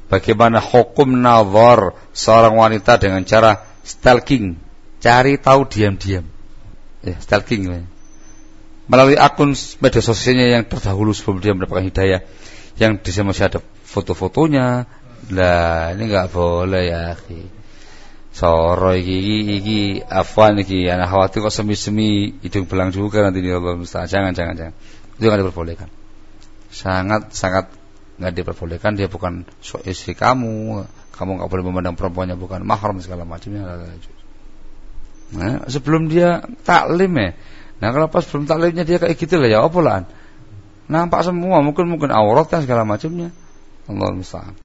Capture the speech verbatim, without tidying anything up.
Bagaimana hukum nazar seorang wanita dengan cara stalking, cari tahu diam-diam. Ya, stalking ya. Melalui akun media sosialnya yang terdahulu sebelum dia mendapatkan hidayah, yang di sana masih ada foto-fotonya. Lah, ini enggak boleh ya, akhi. Soro iki iki afwan iki, anak khawatir kok semi-semi hidung belang juga nanti Allah musta'an. Jangan jangan jangan. Itu enggak diperbolehkan. Sangat sangat enggak diperbolehkan, dia bukan so istri kamu. Kamu enggak boleh memandang perempuannya bukan mahram segala macamnya. Nah, sebelum dia taklim ya. Nah, kalau pas belum taklimnya dia kayak gitu lah ya apa lah. Nampak semua, mungkin mungkin aurat dan segala macamnya. Allah musta'an.